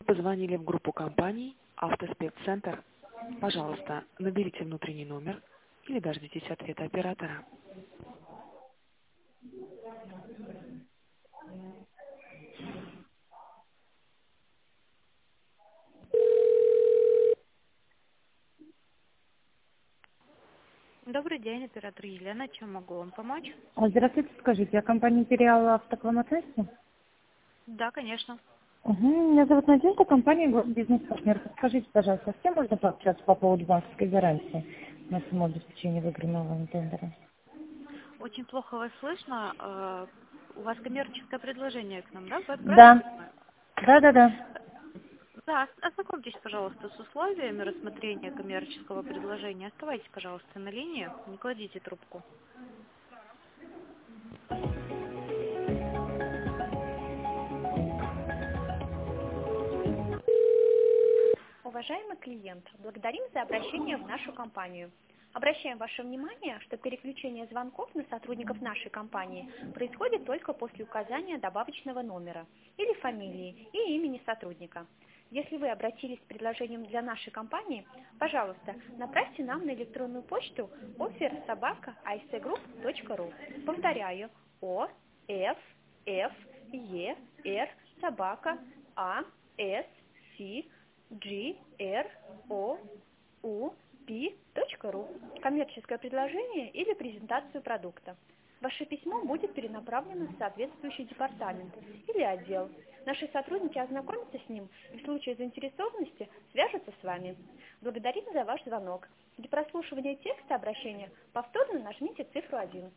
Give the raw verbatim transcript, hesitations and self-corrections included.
позвонили в группу компаний «Автоспеццентр». Пожалуйста, наберите внутренний номер или дождитесь ответа оператора. Добрый день, оператор Елена. Чем могу вам помочь? А, Здравствуйте, скажите, а компания «Империал» автокламотест? Да, конечно. Угу. Меня зовут Надежда, компания «Бизнес-партнер». Скажите, пожалуйста, с кем можно пообщаться по поводу банковской гарантии на самообеспечение выигранного тендера? Очень плохо вас слышно. Э, У вас коммерческое предложение к нам, да? Вы правильно Да, понимаю? да-да-да. Да, ознакомьтесь, пожалуйста, с условиями рассмотрения коммерческого предложения. Оставайтесь, пожалуйста, на линии, не кладите трубку. Уважаемый клиент, благодарим за обращение в нашу компанию. Обращаем ваше внимание, что переключение звонков на сотрудников нашей компании происходит только после указания добавочного номера или фамилии и имени сотрудника. Если вы обратились с предложением для нашей компании, пожалуйста, направьте нам на электронную почту офер собака айсегрупп точка ру. Повторяю, о ф ф е р собака а с си джи эр о у пи точка ру. Коммерческое предложение или презентацию продукта. Ваше письмо будет перенаправлено в соответствующий департамент или отдел. Наши сотрудники ознакомятся с ним и в случае заинтересованности свяжутся с вами. Благодарим за ваш звонок. Для прослушивания текста обращения повторно нажмите цифру один.